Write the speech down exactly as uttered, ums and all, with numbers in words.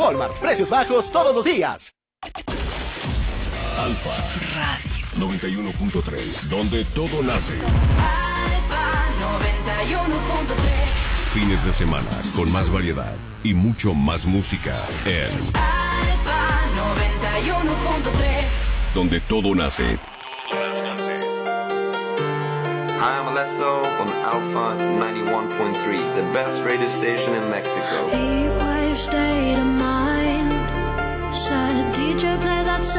Walmart, precios bajos todos los días. Alfa Radio noventa y uno punto tres, donde todo nace. Alfa noventa y uno punto tres. Fines de semana con más variedad y mucho más música en Alfa noventa y uno punto tres, donde todo nace. Hi, I'm Alesso on Alpha ninety-one point three, the best radio station in Mexico. Heat wave state of mind. Said D J play that